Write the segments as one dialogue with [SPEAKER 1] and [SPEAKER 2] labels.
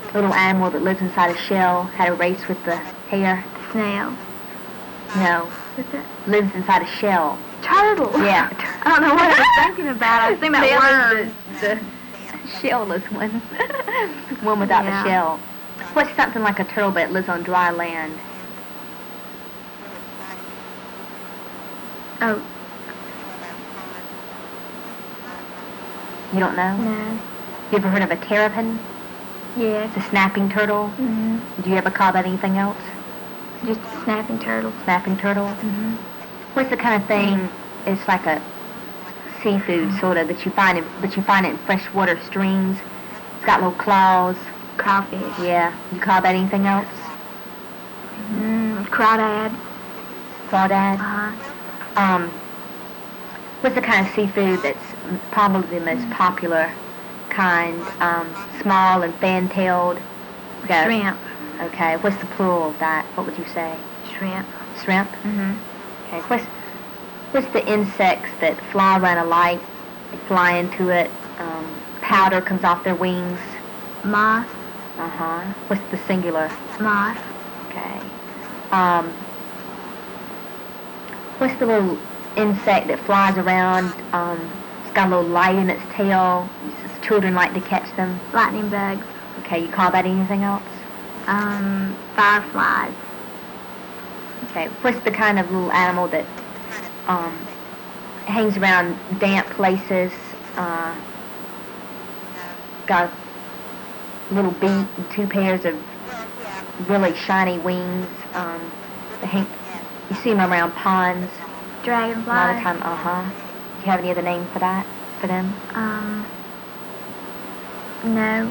[SPEAKER 1] little animal that lives inside a shell, had a race with the hare?
[SPEAKER 2] Snail.
[SPEAKER 1] No.
[SPEAKER 2] What's that?
[SPEAKER 1] Lives inside a shell.
[SPEAKER 2] Turtle.
[SPEAKER 1] Yeah.
[SPEAKER 2] I don't know what I was thinking about. I was thinking about worms.
[SPEAKER 1] The shellless one. One without the shell. What's something like a turtle but lives on dry land?
[SPEAKER 2] Oh.
[SPEAKER 1] You don't know?
[SPEAKER 2] No.
[SPEAKER 1] You ever heard of a terrapin?
[SPEAKER 2] Yes.
[SPEAKER 1] It's a snapping turtle.
[SPEAKER 2] Mm-hmm.
[SPEAKER 1] Do you ever call that anything else?
[SPEAKER 2] Just a snapping turtle.
[SPEAKER 1] Snapping turtle?
[SPEAKER 2] Mm-hmm.
[SPEAKER 1] What's the kind of thing? It's like a seafood sort of that you find in freshwater streams. It's got little claws.
[SPEAKER 2] Crawfish.
[SPEAKER 1] Yeah. You call that anything else?
[SPEAKER 2] Crawdad.
[SPEAKER 1] Crawdad?
[SPEAKER 2] Uh-huh.
[SPEAKER 1] What's the kind of seafood that's probably the most popular kind? Small and fan-tailed.
[SPEAKER 2] Shrimp.
[SPEAKER 1] Okay. What's the plural of that? What would you say?
[SPEAKER 2] Shrimp.
[SPEAKER 1] Shrimp?
[SPEAKER 2] Mm-hmm.
[SPEAKER 1] Okay. What's the insects that fly around a light? They fly into it. Powder comes off their wings.
[SPEAKER 2] Moth.
[SPEAKER 1] Uh-huh. What's the singular?
[SPEAKER 2] Moth.
[SPEAKER 1] Okay. What's the little insect that flies around? It's got a little light in its tail. Children like to catch them.
[SPEAKER 2] Lightning bugs.
[SPEAKER 1] Okay, you call that anything else?
[SPEAKER 2] Fireflies.
[SPEAKER 1] Okay. What's the kind of little animal that hangs around damp places? Got a little beak and two pairs of really shiny wings. You see them around ponds.
[SPEAKER 2] Dragonflies.
[SPEAKER 1] A lot of time. Do you have any other name for that? For them?
[SPEAKER 2] No.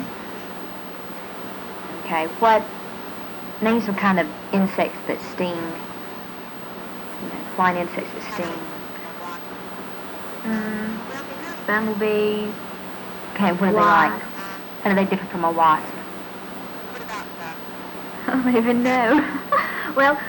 [SPEAKER 1] Okay. Name some kind of insects that sting. Flying insects that sting.
[SPEAKER 2] Bumblebees.
[SPEAKER 1] Okay, what are they like? How do they differ from a wasp?
[SPEAKER 2] I don't even know. Well,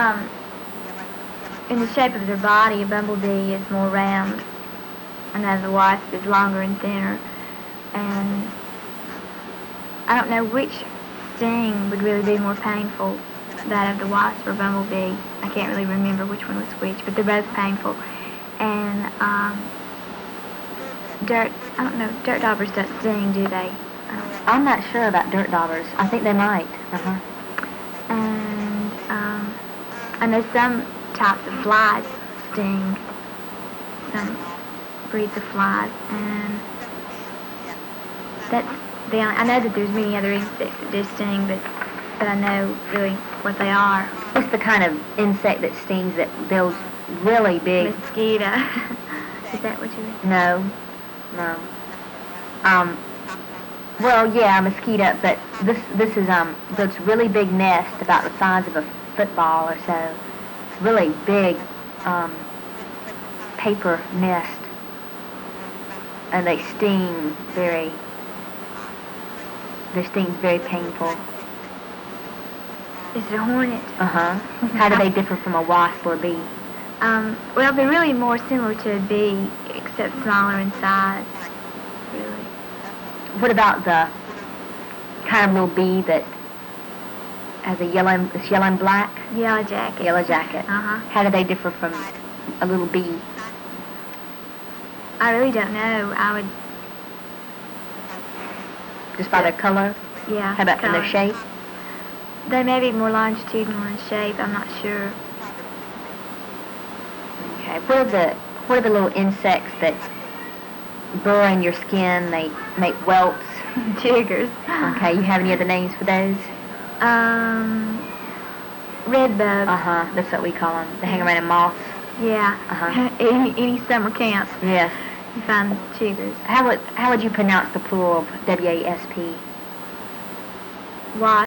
[SPEAKER 2] in the shape of their body, a bumblebee is more round, and as a wasp is longer and thinner. And I don't know which sting would really be more painful, that of the wasp or bumblebee. I can't really remember which one was which, but they're both painful. And dirt daubers don't sting, do they?
[SPEAKER 1] I'm not sure about dirt daubers. I think they might.
[SPEAKER 2] And I know some types of flies sting, some breeds of flies, and that's the only, I know that there's many other insects that do sting, but I know really what they are.
[SPEAKER 1] What's the kind of insect that stings that builds really big?
[SPEAKER 2] Mosquito. Is that what you mean?
[SPEAKER 1] No. Well, yeah, a mosquito, but this is builds really big nest about the size of a football or so. Really big paper nest, and they sting very. Their sting's very painful.
[SPEAKER 2] Is it a hornet?
[SPEAKER 1] How do they differ from a wasp or a bee?
[SPEAKER 2] Well, they're really more similar to a bee, except smaller in size. Really.
[SPEAKER 1] What about the kind of little bee that has it's yellow and black?
[SPEAKER 2] Yellow jacket.
[SPEAKER 1] Yellow jacket. How do they differ from a little bee?
[SPEAKER 2] I really don't know. I would...
[SPEAKER 1] Just by their color?
[SPEAKER 2] Yeah.
[SPEAKER 1] How about from their shape?
[SPEAKER 2] They may be more longitudinal in shape. I'm not sure.
[SPEAKER 1] Okay. What are the little insects that burrow in your skin? They make whelps.
[SPEAKER 2] Chiggers.
[SPEAKER 1] Okay. You have any other names for those?
[SPEAKER 2] Red bugs.
[SPEAKER 1] That's what we call them. They hang around in moths.
[SPEAKER 2] Yeah. Any summer camp.
[SPEAKER 1] Yes.
[SPEAKER 2] You find chiggers.
[SPEAKER 1] How would you pronounce the plural of WASP?
[SPEAKER 2] Wasp.